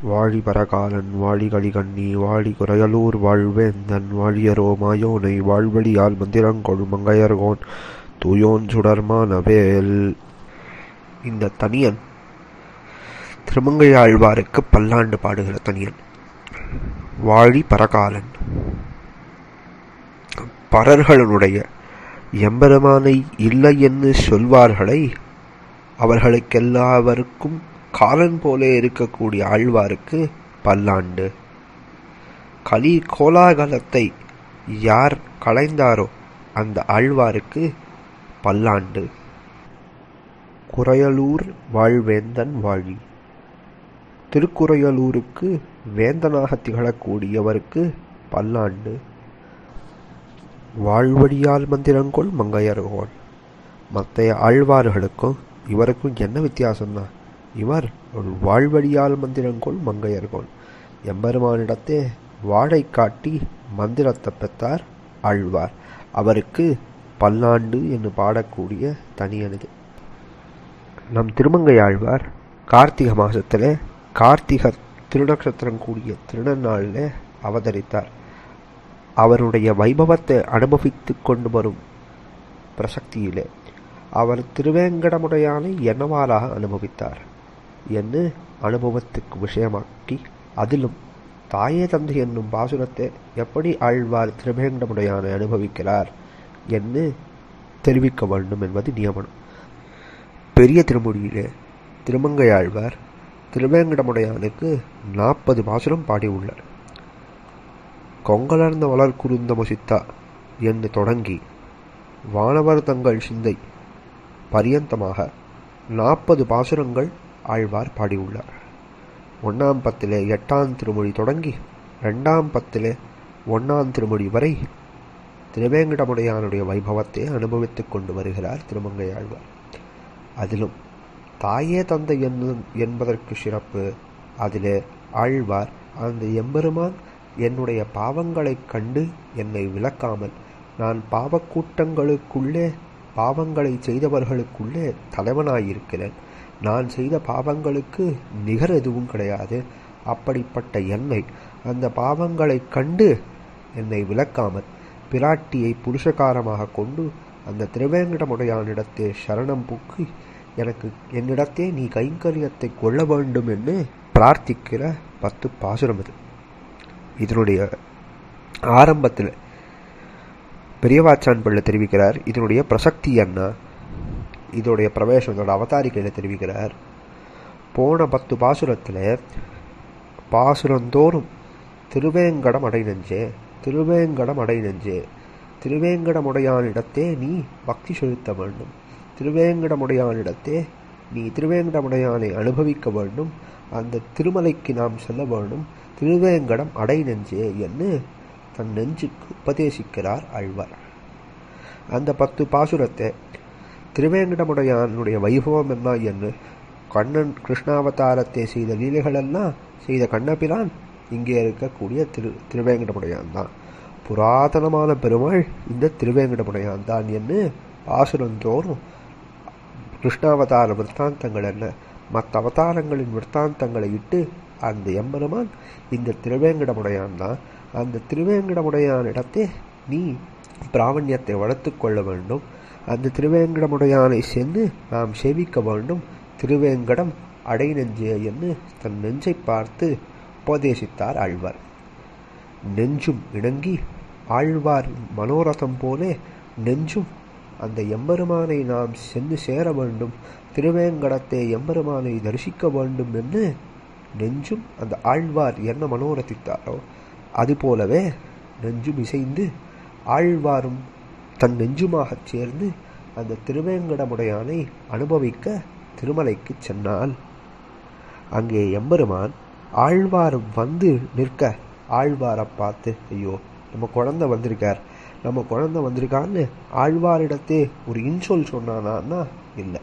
வாழி பரகாலன் வாழி கலிகண்ணி வாழி குறையலூர் வாழ்வேந்தன் வாழியரோ மாயோனை வாழ்வழியால் மந்திரங்கொள் மங்கையர்கோன் தூயோன் சுடர்மானவேல். இந்த தனியன் திருமங்கையாழ்வாருக்கு பல்லாண்டு பாடுகிற தனியன். வாழி பரகாலன் பரர்களுடைய எம்பெருமானை இல்லை என்று சொல்வார்களை அவர்களுக்கெல்லாவருக்கும் காலன் போலே இருக்கக்கூடிய ஆழ்வாருக்கு பல்லாண்டு. கலி கோலாகலத்தை யார் களைந்தாரோ அந்த ஆழ்வாருக்கு பல்லாண்டு. குறையலூர் வாழ்வேந்தன் வாழி, திருக்குறையலூருக்கு வேந்தனாக திகழக்கூடியவருக்கு பல்லாண்டு. வாழ்வழியால் மந்திரங்கொள் மங்கையர்கோன். மற்ற ஆழ்வார்களுக்கும் இவருக்கும் என்ன வித்தியாசம்னா, இவர் ஒரு வாழ்வழியால் மந்திரங்கொள் மங்கையர்கோன், எம்பெருமானிடத்தே வாழை காட்டி மந்திரத்தை பெற்றார் ஆழ்வார். அவருக்கு பல்லாண்டு என்று பாடக்கூடிய தனியனது. நம் திருமங்கை ஆழ்வார் கார்த்திகை மாதத்தில் கார்த்திகை திருநக்ஷத்திரம் கூடிய திருநன்னாளில் அவதரித்தார். அவருடைய வைபவத்தை அனுபவித்து கொண்டு வரும் பிரசக்தியிலே அவர் திருவேங்கடமுடையானை என்னவாறாக அனுபவித்தார் என்று அனுபவத்துக்கு விஷயமாக்கி, அதிலும் தாயே தந்தை என்னும் பாசுரத்தை எப்படி ஆழ்வார் திருவேங்கடமுடையானை அனுபவிக்கிறார் என்று தெரிவிக்க வேண்டும் என்பது நியமனம். பெரிய திருமொழியிலே திருமங்கை ஆழ்வார் திருவேங்கடமுடையானுக்கு 40 பாசுரம் பாடியுள்ளார். கொங்கலர்ந்த வளர் குருந்த முசித்தா என்று தொடங்கி வானவர் தங்கள் சிந்தை பரியந்தமாக 40 பாசுரங்கள் ஆழ்வார் பாடியுள்ளார். 1ஆம் பத்திலே 8ஆம் திருமொழி தொடங்கி 2ஆம் பத்திலே 1ஆம் திருமொழி வரை திருவேங்கடமுடையானுடைய வைபவத்தை அனுபவித்துக் கொண்டு வருகிறார் திருமங்கை ஆழ்வார். அதிலும் தாயே தந்தை என்பதற்கு சிறப்பு. அதிலே ஆழ்வார் அந்த எம்பெருமான் என்னுடைய பாவங்களைக் கண்டு என்னை விலக்காமல், நான் பாவக்கூட்டங்களுக்குள்ளே பாவங்களை செய்தவர்களுக்குள்ளே தலைவனாயிருக்கிறேன், நான் செய்த பாவங்களுக்கு நிகர் எதுவும் கிடையாது, அப்படிப்பட்ட என்னை அந்த பாவங்களை கண்டு என்னை விலக்காமல் பிராட்டியை புருஷகாரமாக கொண்டு அந்த திருவேங்கடமுடையானிடத்தே சரணம் புக்கி எனக்கு என்னிடத்தே நீ கைங்கரியத்தை கொள்ள வேண்டும் என்று பிரார்த்திக்கிற 10 பாசுரம் இது. இதனுடைய ஆரம்பத்தில் பெரியவாச்சான் பிள்ளை தெரிவிக்கிறார் இதனுடைய பிரசக்தி என்ன, இதோடைய பிரவேசம், இதோட அவதாரிக்கையில் தெரிவிக்கிறார். போன 10 பாசுரத்தில் பாசுரந்தோறும் திருவேங்கடம் அடை நெஞ்சே, திருவேங்கடம் அடை நெஞ்சே, திருவேங்கடமுடையானிடத்தே நீ பக்தி செலுத்த வேண்டும், திருவேங்கடமுடையானிடத்தே நீ திருவேங்கடமுடையானை அனுபவிக்க வேண்டும், அந்த திருமலைக்கு நாம் செல்ல வேண்டும், திருவேங்கடம் அடை நெஞ்சே என்று தன் நெஞ்சுக்கு உபதேசிக்கிறார் ஆழ்வார். அந்த 10 பாசுரத்தை திருவேங்கடமுடையானுடைய வைபவம் என்ன என்று, கண்ணன் கிருஷ்ணாவதாரத்தை செய்த லீலைகளெல்லாம் செய்த கண்ணபிரான் இங்கே இருக்கக்கூடிய திருவேங்கடமுடையான் தான், புராதனமான பெருமாள் இந்த திருவேங்கடமுடையான் தான் என்று பாசுரந்தோறும் கிருஷ்ணாவதார விற்த்தாந்தங்கள் என்ன மற்ற அவதாரங்களின் விற்த்தாந்தங்களை இட்டு அந்த எம்பெருமான் இந்த திருவேங்கடமுடையான் தான், அந்த திருவேங்கடமுடையானிடத்தே நீ பிராமணியத்தை வளர்த்து கொள்ள வேண்டும், அந்த திருவேங்கடமுடையானை சென்று நாம் சேவிக்க வேண்டும், திருவேங்கடம் அடை நெஞ்சே என்று தன் நெஞ்சை பார்த்து உபதேசித்தார் ஆழ்வார். நெஞ்சும் இணங்கி ஆழ்வார் மனோரதம் போலே நெஞ்சும் அந்த எம்பெருமானை நாம் சென்று சேர வேண்டும், திருவேங்கடத்தை எம்பெருமானை தரிசிக்க வேண்டும் என்று நெஞ்சும் அந்த ஆழ்வார் என்ன மனோரதித்தாரோ அதுபோலவே நெஞ்சும் இசைந்து ஆழ்வாரும் தன் நெஞ்சுமாகச் சேர்ந்து அந்த திருவேங்கடமுடையானை அனுபவிக்க திருமலைக்கு சென்றால், அங்கே எம்பெருமான் ஆழ்வார் வந்து நிற்க ஆழ்வாரை பார்த்து, ஐயோ நம்ம குழந்தை வந்திருக்கார், நம்ம குழந்தை வந்திருக்கான்னு ஆழ்வாரிடத்தே ஒரு இன்சொல் சொன்னானா இல்லை.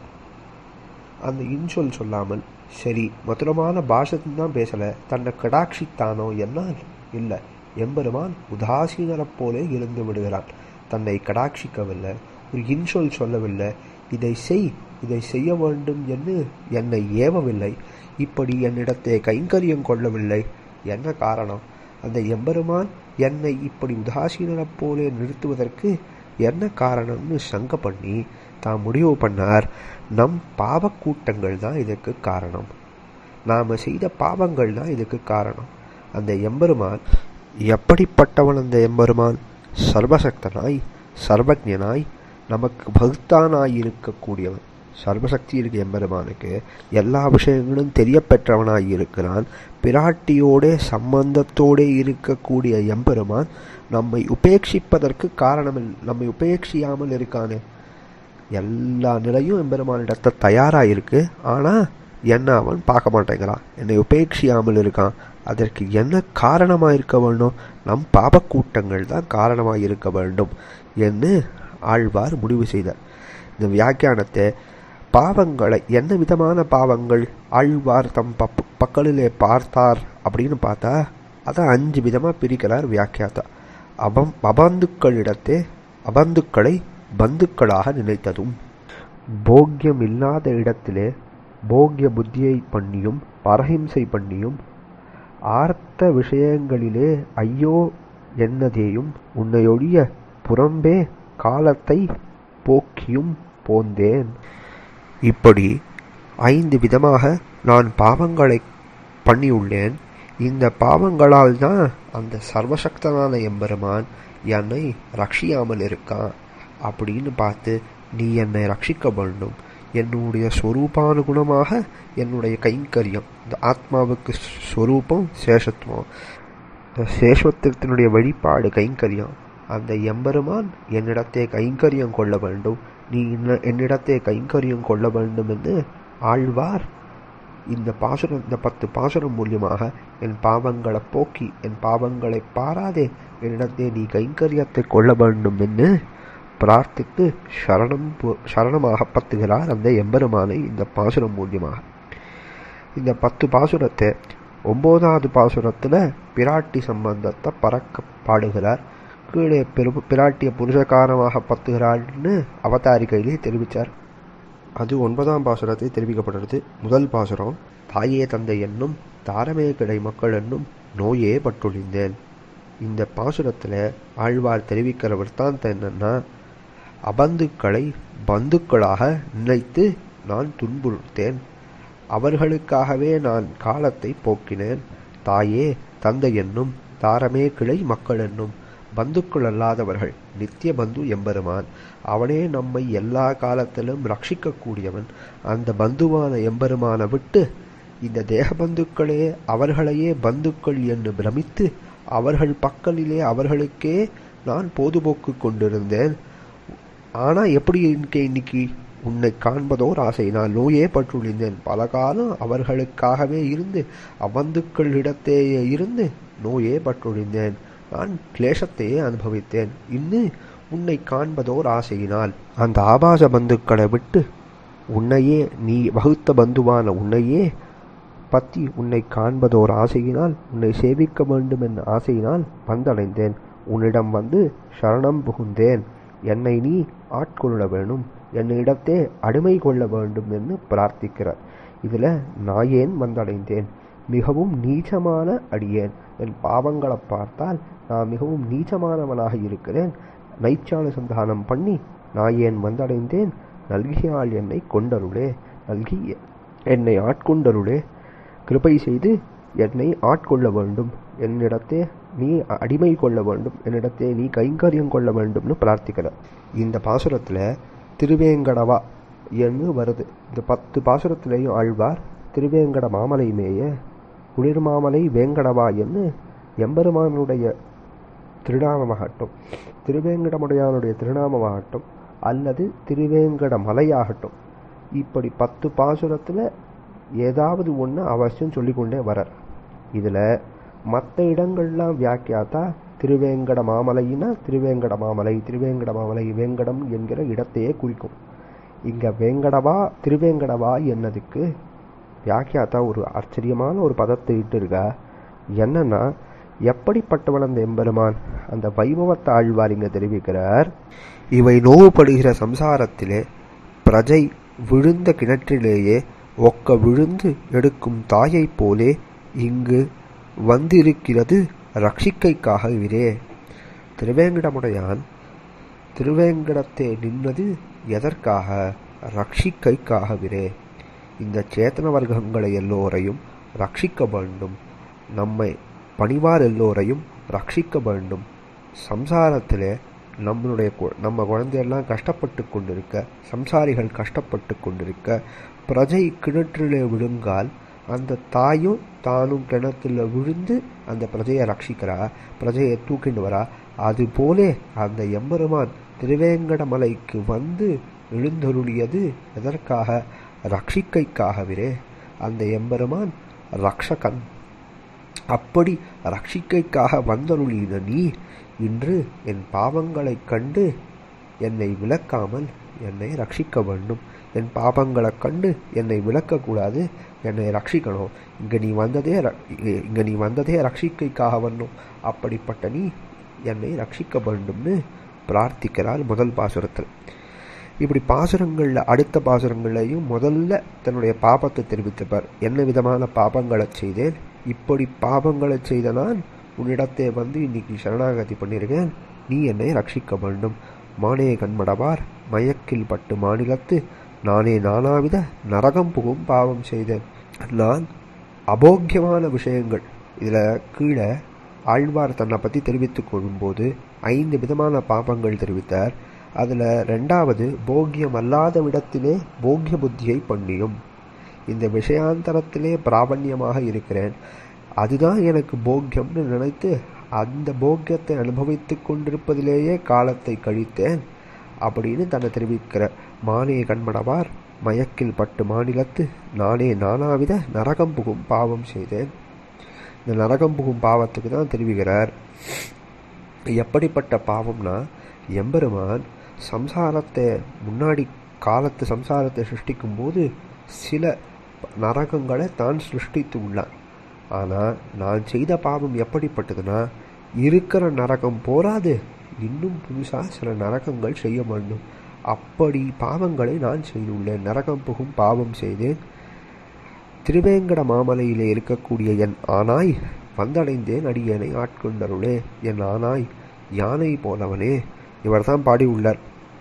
அந்த இன்சொல் சொல்லாமல், சரி மதுரமான பாஷத்தின் தான் பேசலை, தன்னை கடாட்சித்தானோ என்னால் இல்லை, எம்பெருமான் உதாசீனரைப் போலே இருந்து விடுகிறான், தன்னை கடாட்சிக்கவில்லை, ஒரு இன்சொல் சொல்லவில்லை, இதை செய்ய வேண்டும் என்று என்னை ஏவவில்லை, இப்படி என்னிடத்தை கைங்கரியம் கொள்ளவில்லை? என்ன காரணம்? அந்த எம்பெருமான் என்னை இப்படி உதாசீனப் போலே நிறுத்துவதற்கு என்ன காரணம்னு சங்க பண்ணி தான் முடிவு பண்ணார். நம் பாவக்கூட்டங்கள் தான் இதுக்கு காரணம். நாம் செய்த பாவங்கள் தான் இதுக்கு காரணம். அந்த எம்பெருமான் எப்படிப்பட்டவன்? அந்த எம்பெருமான் சர்வசக்தனாய் சர்வஜனாய் நமக்கு பக்தானாய் இருக்கக்கூடியவன். சர்வசக்தி இருக்க எம்பெருமானுக்கு எல்லா விஷயங்களும் தெரிய பெற்றவனாய் இருக்கிறான். பிராட்டியோட சம்பந்தத்தோடு இருக்கக்கூடிய எம்பெருமான் நம்மை உபேட்சிப்பதற்கு காரணம், நம்மை உபேட்சியாமல் இருக்கானே. எல்லா நிலையும் எம்பெருமானிடத்த தயாராக இருக்கு. ஆனால் என்ன அவன் பார்க்க மாட்டேங்கிறான், என்னை உபேட்சியாமல் இருக்கான். அதற்கு என்ன காரணமாக இருக்க வேண்டும்? நம் பாவக்கூட்டங்கள் தான் காரணமாக இருக்க வேண்டும் என்று ஆழ்வார் முடிவு செய்தார். இந்த வியாக்கியானத்தை பாவங்களை, என்ன விதமான பாவங்கள் ஆழ்வார் தம் பக்கலிலே பார்த்தார் அப்படின்னு பார்த்தா அதை 5 விதமாக பிரிக்கிறார் வியாக்கியாத்தா. அபந்துக்களிடத்தே அபந்துக்களை பந்துக்களாக நினைத்ததும், போக்கியம் இல்லாத இடத்திலே போக்கிய புத்தியை பண்ணியும் பரஹிம்சை பண்ணியும், ஆர்த்த விஷயங்களிலே ஐயோ என்னதேயும் உன்னையொழிய புறம்பே காலத்தை போக்கியும் போந்தேன். இப்படி 5 விதமாக நான் பாவங்களை பண்ணியுள்ளேன். இந்த பாவங்களால் தான் அந்த சர்வசக்தனான எம்பெருமான் என்னை ரட்சியாமல் இருக்கான் அப்படின்னு பார்த்து நீ என்னை ரட்சிக்க வேண்டும். என்னுடைய ஸ்வரூபானுகுணமாக என்னுடைய கைங்கரியம், இந்த ஆத்மாவுக்கு ஸ்வரூபம் சேஷத்துவம், இந்த சேஷத்துவத்தினுடைய வெளிப்பாடு கைங்கரியம். அந்த எம்பெருமான் என்னிடத்தை கைங்கரியம் கொள்ள வேண்டும், நீ என்னிடத்தை கைங்கரியம் கொள்ள வேண்டும் என்று ஆழ்வார் இந்த 10 பாசுரம் மூலியமாக என் பாவங்களை போக்கி, என் பாவங்களை பாராதே என்னிடத்தை நீ கைங்கரியத்தை கொள்ள வேண்டும் என்று பிரார்த்தித்து சரணமாக பத்துகிறார் அந்த எம்பெருமானை இந்த பாசுரம் மூலியமாக. இந்த 10 பாசுரத்தை 9வது பாசுரத்தில் பிராட்டி சம்பந்தத்தை பறக்க பாடுகிறார். கீழே பிராட்டிய புருஷகாரமாக பத்துகிறாள்னு அவதாரிகையிலே தெரிவித்தார். அது 9ஆம் பாசுரத்தை தெரிவிக்கப்படுறது. முதல் பாசுரம், தாயே தந்தை என்னும் தாரமே கிடை மக்கள் என்னும் நோயே பட்டுழிந்தேன். இந்த பாசுரத்தில் ஆழ்வார் தெரிவிக்கிற விற்த்தாந்தம் என்னன்னா, அபந்துக்களை பந்துக்களாக நினைத்து நான் துன்புறுத்தேன், அவர்களுக்காகவே நான் காலத்தை போக்கினேன். தாயே தந்தை என்னும் தாரமே கிளை மக்கள் என்னும் பந்துக்கள் அல்லாதவர்கள், நித்திய பந்து எம்பெருமான், அவனே நம்மை எல்லா காலத்திலும் ரட்சிக்கக்கூடியவன். அந்த பந்துவான எம்பெருமானை விட்டு இந்த தேக பந்துக்களே அவர்களையே பந்துக்கள் என்று பிரமித்து அவர்கள் பக்கலிலே அவர்களுக்கே நான் பொதுபோக்கு கொண்டிருந்தேன். ஆனால் எப்படி இன்னைக்கு உன்னை காண்பதோர் ஆசை, நான் நோயே பற்றுழிந்தேன். பல காலம் அவர்களுக்காகவே இருந்து அபந்துக்களிடத்தேயே இருந்து நோயே பற்றுழிந்தேன். நான் கிளேசத்தையே அனுபவித்தேன். இன்னும் உன்னை காண்பதோர் ஆசையினால் அந்த ஆபாச பந்துக்களை விட்டு உன்னையே, நீ வகுத்த பந்துவான உன்னையே பற்றி உன்னை காண்பதோர் ஆசையினால், உன்னை சேவிக்க வேண்டும் என்ற ஆசையினால் வந்தடைந்தேன். உன்னிடம் வந்து சரணம் புகுந்தேன். என்னை நீ ஆட்கொள்ள வேணும், என்னிடத்தே அடிமை கொள்ள வேண்டும் என்று பிரார்த்திக்கிறார். இதில் நாயேன் வந்தடைந்தேன், மிகவும் நீச்சமான அடியேன். என் பாவங்களை பார்த்தால் நான் மிகவும் நீச்சமானவனாக இருக்கிறேன். நைச்சானுசந்தானம் பண்ணி நாயேன் வந்தடைந்தேன். நல்கியால் என்னை கொண்டருளே, நல்கி என்னை ஆட்கொண்டருளே, கிருபை செய்து என்னை ஆட்கொள்ள வேண்டும், என்னிடத்தே நீ அடிமை கொள்ள வேண்டும், என்னிடத்தே நீ கைங்கரியம் கொள்ள வேண்டும்னு பிரார்த்திக்கிறார். இந்த பாசுரத்தில் திருவேங்கடவா என்று வருது. இந்த 10 பாசுரத்திலையும் ஆழ்வார் திருவேங்கட மாமலை மேய குளிர்மாமலை வேங்கடவா என்று எம்பெருமானுடைய திருநாமமாகட்டும், திருவேங்கடமுடையானுடைய திருநாமமாகட்டும், அல்லது திருவேங்கட மலையாகட்டும், இப்படி 10 பாசுரத்தில் ஏதாவது ஒன்று அவசியம் சொல்லிக்கொண்டே வரார். இதில் மற்ற இடங்கள்லாம் வியாக்கியாத்தா திருவேங்கட மாமலைன்னா திருவேங்கட மாமலை, திருவேங்கட மாமலை வேங்கடம் என்கிற இடத்தையே குறிக்கும். இங்கே வேங்கடவா திருவேங்கடவா என்னதுக்கு வியாக்கியாத்தா ஒரு ஆச்சரியமான ஒரு பதத்தை இட்டு இருக்கா. என்னன்னா, எப்படிப்பட்டவன் அந்த எம்பெருமான்? அந்த வைபவத்தை ஆழ்வார் இங்கே தெரிவிக்கிறார். இவை நோவுபடுகிற சம்சாரத்திலே பிரஜை விழுந்த கிணற்றிலேயே ஒக்க விழுந்து எடுக்கும் தாயைப் போலே இங்கு வந்திருக்கிறது ரட்சிக்கைக்காகவிரே. திருவேங்கடமுடையான் திருவேங்கடத்தே நின்னது எதற்காக? ரட்சிக்கைக்காகவிரே. இந்த சேத்தன வர்க்கங்களை எல்லோரையும் ரட்சிக்க வேண்டும். நம்மை பணிவார் எல்லோரையும் ரட்சிக்க வேண்டும். சம்சாரத்திலே நம்ம குழந்தையெல்லாம் கஷ்டப்பட்டு கொண்டிருக்க, சம்சாரிகள் கஷ்டப்பட்டு கொண்டிருக்க, பிரஜை கிணற்றிலே விழுங்கால் அந்த தாயும் தானும் கிணத்துல விழுந்து அந்த பிரஜையை ரட்சிக்கிறா, பிரஜையை தூக்கிண்டு வரா. அதுபோலே அந்த எம்பெருமான் திருவேங்கடமலைக்கு வந்து எழுந்தருளியது எதற்காக? ரட்சிக்கைக்காகவே. அந்த எம்பெருமான் ரக்ஷகன். அப்படி ரட்சிக்கைக்காக வந்தருளின நீ இன்று என் பாவங்களைக் கண்டு என்னை விலக்காமல் என்னை ரட்சிக்க வேண்டும். என் பாவங்களைக் கண்டு என்னை விலக்கக்கூடாது, என்னை ரட்சிக்கணும். இங்கே நீ வந்ததே ரட்சிக்கைக்காக வரணும். அப்படிப்பட்ட நீ என்னை ரட்சிக்க வேண்டும்னு பிரார்த்திக்கிறார் முதல் பாசுரத்தில். இப்படி பாசுரங்களில் அடுத்த பாசுரங்களையும் முதல்ல தன்னுடைய பாபத்தை தெரிவித்தப்பார். என்ன விதமான பாபங்களை செய்தேன், இப்படி பாபங்களை செய்த நான் உன்னிடத்தே வந்து இன்னைக்கு சரணாகதி பண்ணியிருக்கேன், நீ என்னை ரட்சிக்க வேண்டும். மானே கண்மடவார் மயக்கில் பட்டு மாநிலத்து நானே நானாவித நரகம் புகும் பாவம் செய்தேன். நான் அபோக்கியமான விஷயங்கள், இதில் கீழே ஆழ்வார் தன்னை பற்றி தெரிவித்துக் கொள்ளும்போது 5 விதமான பாபங்கள் தெரிவித்தார். அதில் 2வது போக்கியம் அல்லாத விடத்திலே போக்கிய புத்தியை பண்ணியும். இந்த விஷயாந்தரத்திலே பிராபண்யமாக இருக்கிறேன், அதுதான் எனக்கு போக்கியம்னு நினைத்து அந்த போக்கியத்தை அனுபவித்து கொண்டிருப்பதிலேயே காலத்தை கழித்தேன் அப்படின்னு தன்னை தெரிவிக்கிற மானே கண்மடவார் மயக்கில் பட்டு மாநிலத்து நானே நானாவித நரகம் புகும் பாவம் செய்தேன். இந்த நரகம் புகும் பாவத்துக்கு தான் தெரிவிக்கிறார். எப்படிப்பட்ட பாவம்னா, எம்பெருமான் சம்சாரத்தை முன்னாடி காலத்து சம்சாரத்தை சிருஷ்டிக்கும் போது சில நரகங்களை தான் சிருஷ்டித்து உள்ளான். ஆனால் நான் செய்த பாவம் எப்படிப்பட்டதுன்னா, இருக்கிற நரகம் போராது, இன்னும் புதுசாக சில நரகங்கள் செய்ய வேண்டும். அப்படி பாவங்களை நான் செய்துள்ளேன், நரகம் புகும் பாவம் செய்தேன். திருவேங்கட மாமலையிலே இருக்கக்கூடிய என் ஆனாய் வந்தடைந்தேன் அடியேனை ஆட்கொண்டருளே. என் ஆனாய் யானை போலவனே, இவர் தான் பாடி உள்ளார்.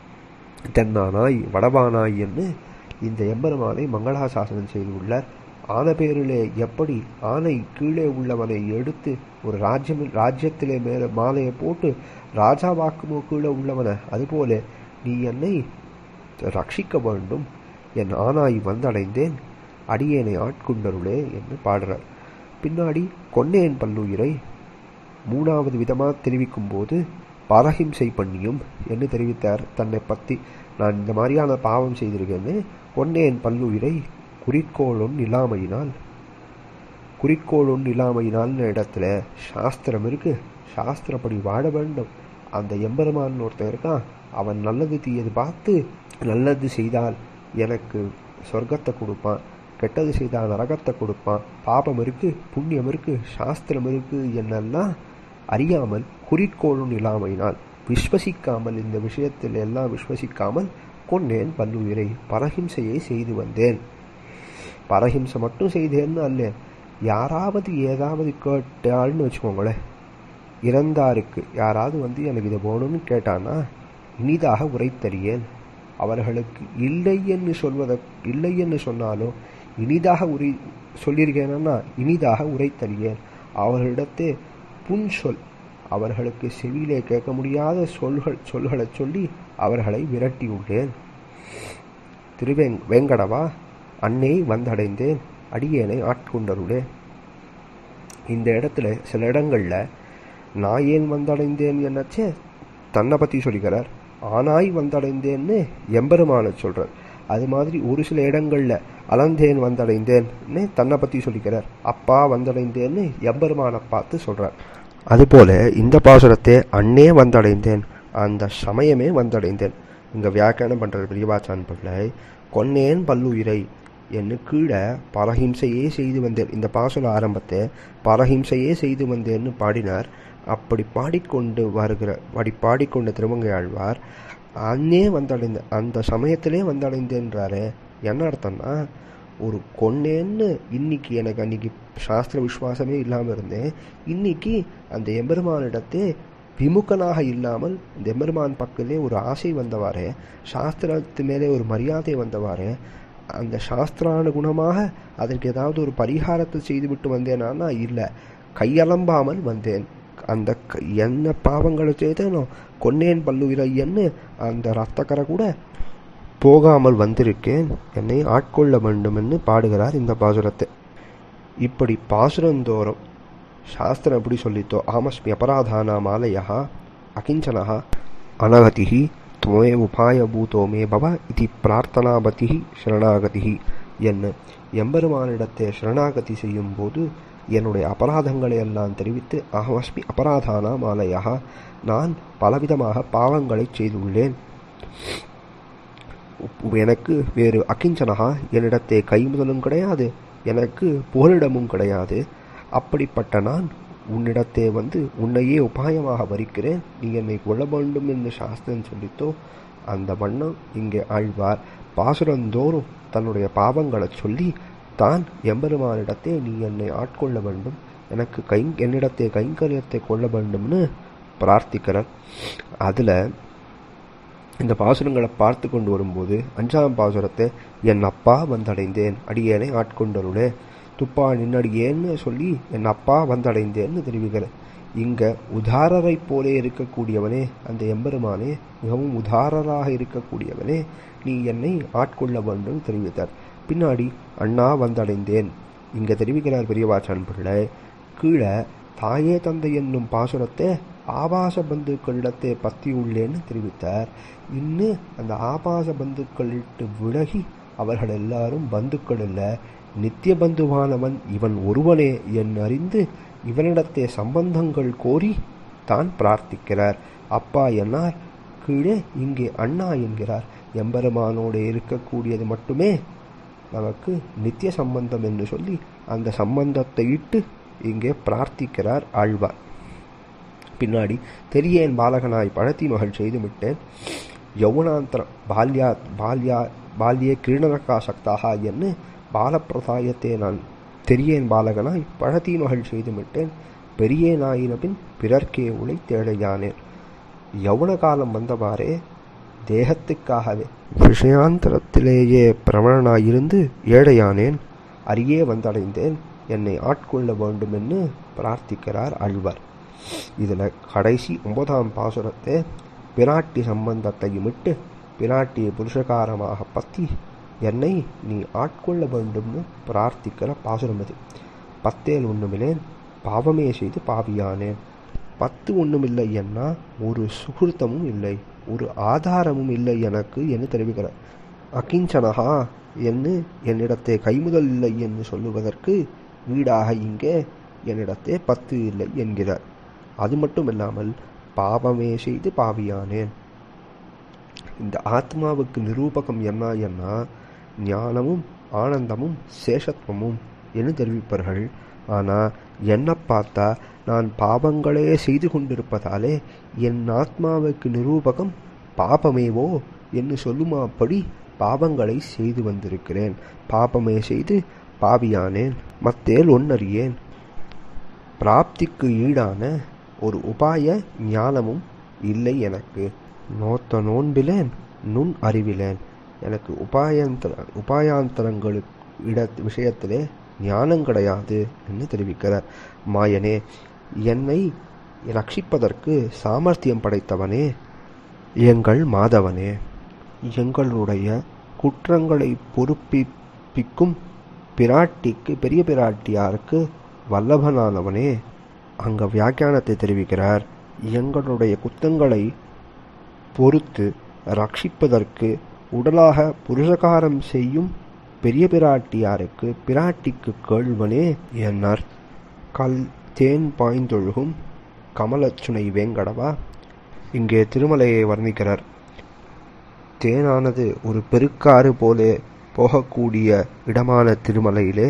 தென்னானாய் வடபானாய் என்று இந்த எம்பெருமானை மங்களாசாசனம் செய்து உள்ளார். ஆன பேரிலே எப்படி ஆனை கீழே உள்ளவனை எடுத்து ஒரு ராஜ்யத்திலே மேலே மாலையை போட்டு ராஜாவாக்குமோ கீழே உள்ளவனை, அதுபோல நீ என்னை ரட்சிக்க வேண்டும். என் ஆனாய் வந்தடைந்தேன் அடியேனை ஆட்கொண்டருளே என்று பாடுறார். பின்னாடி கொன்னேன் பல்லுயிரை 3வது விதமாக தெரிவிக்கும் போது பரஹிம்சை பண்ணியும் என்று தெரிவித்தார் தன்னை பற்றி. நான் இந்த மாதிரியான பாவம் செய்திருக்கேன்னு, கொன்னேன் பல்லுயிரை குறிக்கோளொன் இல்லாமையினால்னு இடத்துல சாஸ்திரம் இருக்கு, சாஸ்திரப்படி வாழ வேண்டும். அந்த எம்பெருமான் ஒருத்தன் இருக்கான், அவன் நல்லது தீயது பார்த்து நல்லது செய்தால் எனக்கு சொர்க்கத்தை கொடுப்பான், கெட்டது செய்தால் நரகத்தை கொடுப்பான். பாபம் இருக்கு, புண்ணியம் இருக்கு, சாஸ்திரம் இருக்கு என்னெல்லாம் அறியாமல் குறிக்கோளும் இல்லாமையினால் விஸ்வசிக்காமல், இந்த விஷயத்தில் எல்லாம் விஸ்வசிக்காமல் கொன்னேன் பல்லுயிரை, பரஹிம்சையை செய்து வந்தேன். பரஹிம்சை மட்டும் செய்தேன்னு அல்ல, யாராவது ஏதாவது கேட்டாள்னு வச்சுக்கோங்களேன், இறந்தாருக்கு யாராவது வந்து எனக்கு இதை போகணும்னு கேட்டான்னா இனிதாக உரைத்தறியேன். அவர்களுக்கு இல்லை என்று சொன்னாலும் இனிதாக சொல்லியிருக்கேன்னா இனிதாக உரைத்தறியேன். அவர்களிடத்தே புன்சொல், அவர்களுக்கு செவியிலே கேட்க முடியாத சொல்களை சொல்லி அவர்களை விரட்டியுள்ளேன். திருவேங்கடவா அன்னை வந்தடைந்தேன் அடியேனை ஆட்கொண்டருளே. இந்த இடத்துல சில இடங்கள்ல நான் ஏன் வந்தடைந்தேன் என்னச்சே தன்னை பற்றி சொல்லிக்கிறார், ஆனாய் வந்தடைந்தேன்னு எம்பெருமான சொல்றார். அது மாதிரி ஒரு சில இடங்கள்ல அலந்தேன் வந்தடைந்தேன்னு தன்னை பற்றி சொல்லிக்கிறார், அப்பா வந்தடைந்தேன்னு எம்பெருமானை பார்த்து சொல்றார். அதுபோல இந்த பாசுரத்தை அன்னே வந்தடைந்தேன், அந்த சமயமே வந்தடைந்தேன். இங்க வியாக்கியானம் பண்ற பிரியவாச்சான் பிள்ளை கொன்னேன் பல்லுயிரை என்று கீழே பரஹிம்சையே செய்து வந்தேன், இந்த பாசுர ஆரம்பத்தை பரஹிம்சையே செய்து வந்தேன்னு பாடினார். அப்படி பாடிக்கொண்ட திருமங்கையாழ்வார் அன்னே வந்தடைந்த அந்த சமயத்திலே வந்தடைந்தேன்றாரு. என்ன அர்த்தம்னா, ஒரு கொன்னேன்னு இன்னைக்கு எனக்கு அன்னைக்கு சாஸ்திர விசுவாசமே இல்லாமல் இருந்தேன். இன்னைக்கு அந்த எம்பெருமானிடத்தே விமுகனாக இல்லாமல் இந்த எம்பெருமான் பக்கத்திலே ஒரு ஆசை வந்தவாறே, சாஸ்திரத்து மேலே ஒரு மரியாதை வந்தவாறே, அந்த சாஸ்திரானுகுணமாக அதற்கு ஏதாவது ஒரு பரிகாரத்தை செய்துவிட்டு வந்தேனா இல்லை, கையலம்பாமல் வந்தேன். அந்த என்ன பாவங்களை செய்தேனோ கொன்னேன் பல்லுயிரையன்னு அந்த ரத்தக்கரை கூட போகாமல் வந்திருக்கேன், என்னை ஆட்கொள்ள வேண்டும் என்று பாடுகிறார் இந்த பாசுரத்தை. இப்படி பாசுரந்தோறும் சாஸ்திரம் எப்படி சொல்லித்தோ, ஆமஸ்மி அபராதானா மாலயா அகிஞ்சனா அனகதி துமே உபாய பூதோ மே பவ இது பிரார்த்தனாபதி சரணாகதி என்ன எம்பெருமானிடத்தை சரணாகதி செய்யும் போது என்னுடைய அபராதங்களை எல்லாம் தெரிவித்து, அஹமஸ்மி அபராதானா மாலயா, நான் பலவிதமாக பாவங்களை செய்துள்ளேன், எனக்கு வேறு அகிஞ்சனகா என்னிடத்தே கைமுதலும் கிடையாது, எனக்கு புகலிடமும் கிடையாது, அப்படிப்பட்ட நான் உன்னிடத்தே உன்னையே உபாயமாக வரிக்கிறேன், நீ என்னை கொள்ள வேண்டும் என்று சாஸ்திரம் சொல்லித்தோ. அந்த வண்ணம் இங்கே ஆழ்வார் பாசுரந்தோறும் தன்னுடைய பாவங்களை சொல்லி தான் எம்பெருமானிடத்தே நீ என்னை ஆட்கொள்ள வேண்டும், எனக்கு என்னிடத்தே கைங்கரியத்தை கொள்ள வேண்டும்னு பிரார்த்திக்கிறார். அதில் இந்த பாசுரங்களை பார்த்து கொண்டு வரும்போது 5ஆம் பாசுரத்தை என் அப்பா வந்தடைந்தேன் அடியேனை ஆட்கொண்டருளே, துப்பா நின்னடியேன்னு சொல்லி என் அப்பா வந்தடைந்தேன்னு தெரிவிக்கிறேன். இங்கே உதாரரை போலே இருக்கக்கூடியவனே அந்த எம்பெருமானே, மிகவும் உதாரராக இருக்கக்கூடியவனே, நீ என்னை ஆட்கொள்ள வேண்டும் தெரிவித்தார். பின்னாடி அண்ணா வந்தடைந்தேன் இங்கே தெரிவிக்கிறார் பெரியவாச்சான் பிள்ளை. கீழே தாயே தந்தை என்னும் பாசுரத்தை ஆபாச பந்துக்களிடத்தை பற்றி உள்ளேன்னு தெரிவித்தார். இன்னும் அந்த ஆபாச பந்துக்களிட்டு விலகி அவர்கள் எல்லாரும் பந்துக்கள் இல்லை, நித்திய பந்துவானவன் இவன் ஒருவனே என் அறிந்து இவனிடத்தே சம்பந்தங்கள் கோரி தான் பிரார்த்திக்கிறார். அப்பா என்னார், கீழே இங்கே அண்ணா என்கிறார். எம்பெருமானோடு இருக்கக்கூடியது மட்டுமே நமக்கு நித்திய சம்பந்தம் என்று சொல்லி அந்த சம்பந்தத்தை இட்டு இங்கே பிரார்த்திக்கிறார் ஆழ்வார். பின்னாடி தெரியேன் பாலகனாய் பழத்தி மகள் செய்துவிட்டேன், யௌவனாந்தரம் பால்யே கிரீடனக்கா சக்தாக என்று பாலப்பிரதாயத்தை நான் தெரியேன் பாலகனாய் பழத்தி மகள் செய்துவிட்டேன், பெரியேனாயின பின் பிறர்க்கே உலை தேடையானேன். யௌவன காலம் வந்தவாறே தேகத்துக்காகவே விஷயாந்தரத்திலேயே பிரமணனாயிருந்து ஏழையானேன், அரியே வந்தடைந்தேன், என்னை ஆட்கொள்ள வேண்டும் என்று பிரார்த்திக்கிறார் ஆழ்வார். இதில் கடைசி 9ஆம் பாசுரத்தை பிராட்டி சம்பந்தத்தையும் விட்டு பிராட்டியை புருஷகாரமாக பற்றி என்னை நீ ஆட்கொள்ள வேண்டும்னு பிரார்த்திக்கிற பாசுரம் அது. 10 ஒன்றுமில்லேன் பாவமே செய்து பாவியானேன். 10 ஒன்றுமில்லை என்ன, ஒரு சுகிருத்தமும் இல்லை, ஒரு ஆதாரமும் இல்லை எனக்கு என்று தெரிவிக்கிறார். அகிஞ்சனகா என்று என்னிடத்தே கைமுதல் இல்லை என்று சொல்லுவதற்கு வீடாக இங்கே என்னிடத்தே 10 இல்லை என்கிறார். அது மட்டும் இல்லாமல் பாவமே செய்து பாவியானேன். இந்த ஆத்மாவுக்கு நிரூபகம் என்ன ஞானமும் ஆனந்தமும் சேஷத்துவமும் என்று தெரிவிப்பார்கள். ஆனால் என்னை பார்த்தா நான் பாவங்களே செய்து கொண்டிருப்பதாலே என் ஆத்மாவுக்கு நிரூபகம் பாபமேவோ என்று சொல்லுமாப்படி பாவங்களை செய்து வந்திருக்கிறேன். பாபமே செய்து பாவியானேன், மத்தேல் ஒன்னறியேன். பிராப்திக்கு ஈடான ஒரு உபாய ஞானமும் இல்லை எனக்கு. நோத்த நோன்பிலேன் நுண் அறிவிலேன். எனக்கு உபாயாந்தரங்களுக்கு விஷயத்திலே ஞானம் கிடையாது என்று தெரிவிக்கிறார். மாயனே, என்னை ரட்சிப்பதற்கு சாமர்த்தியம் படைத்தவனே, எங்கள் மாதவனே, எங்களுடைய குற்றங்களை பொறுப்பிக்கும் பிராட்டிக்கு பெரிய பிராட்டியாருக்கு வல்லபனானவனே. அங்க வியாக்கியானத்தை தெரிவிக்கிறார். எங்களுடைய குற்றங்களை பொறுத்து ரட்சிப்பதற்கு உடலாக புருஷகாரம் செய்யும் பெரிய பிராட்டியாருக்கு பிராட்டிக்கு கேள்வனே என்னார். கல் தேன் பாய்ந்தொழுகும் கமலச்சுனை வேங்கடவா. இங்கே திருமலையை வர்ணிக்கிறார். தேனானது ஒரு பெருக்காறு போலே போகக்கூடிய இடமான திருமலையிலே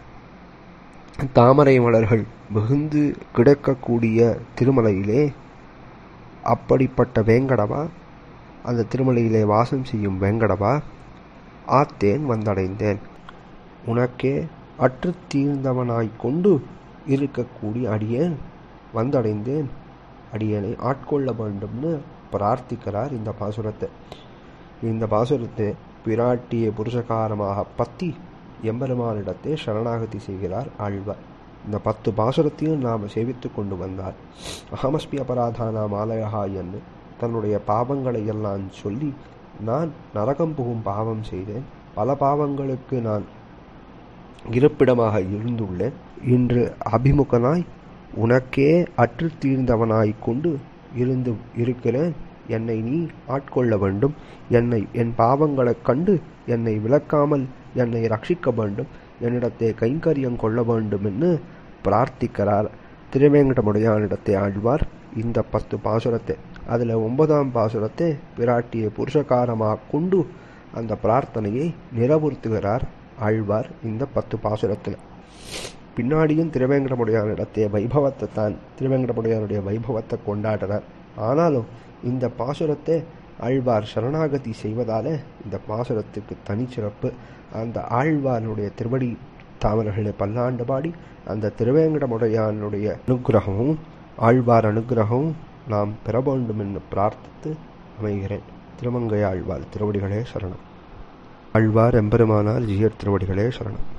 தாமரை மலர்கள் மிகுந்து கிடக்கக்கூடிய திருமலையிலே அப்படிப்பட்ட வேங்கடவா, அந்த திருமலையிலே வாசம் செய்யும் வேங்கடவா, ஆத்தேன் வந்தடைந்தேன். உனக்கே அற்று தீர்ந்தவனாய்க்கொண்டு இருக்கக்கூடிய அடியேன் வந்தடைந்தேன், அடியனை ஆட்கொள்ள வேண்டும்னு பிரார்த்திக்கிறார் இந்த பாசுரத்தை. இந்த பாசுரத்தை பிராட்டியை புருஷகாரமாக பத்தி எம்பெருமானிடத்தை சரணாகதி செய்கிறார் ஆழ்வார். இந்த 10 பாசுரத்தையும் நாம் சேவித்து கொண்டு வந்தார். அகமஸ்மி அபராதானாம் ஆலயா என்று தன்னுடைய பாவங்களை எல்லாம் சொல்லி, நான் நரகம் புகும் பாவம் செய்தேன், பல பாவங்களுக்கு நான் இருப்பிடமாக இருந்துள்ளேன், இன்று அபிமுகனாய் உனக்கே அற்று தீர்ந்தவனாய்க்கொண்டு இருக்கிறேன், என்னை நீ ஆட்கொள்ள வேண்டும், என் பாவங்களைக் கண்டு என்னை விலக்காமல் என்னை ரட்சிக்க வேண்டும், என்னிடத்தை கைங்கரியம் கொள்ள வேண்டும் என்று பிரார்த்திக்கிறார் திருவேங்கடமுடையானிடத்தை ஆழ்வார். இந்த 10 பாசுரத்தை, அதில் 9ஆம் பாசுரத்தை பிராட்டியை புருஷகாரமாக கொண்டு அந்த பிரார்த்தனையை நிறைவுறுத்துகிறார் ஆழ்வார் இந்த 10 பாசுரத்தில். பின்னாடியும் திருவேங்கடமுடையானிடத்தை வைபவத்தை தான் திருவேங்கடமுடையானுடைய வைபவத்தை கொண்டாடுறார். ஆனாலும் இந்த பாசுரத்தை ஆழ்வார் சரணாகதி செய்வதால இந்த பாசுரத்துக்கு தனிச்சிறப்பு. அந்த ஆழ்வாருடைய திருவடி தாமரைகளை பல்லாண்டு பாடி அந்த திருவேங்கடமுடையானுடைய அனுகிரகமும் ஆழ்வார் அனுகிரகமும் நாம் பெற வேண்டும் என்று பிரார்த்தித்து அமைகிறேன். திருமங்கை ஆழ்வார் திருவடிகளே சரணம். ஆழ்வார் எம்பெருமானார் ஜீயர் திருவடிகளே சரணம்.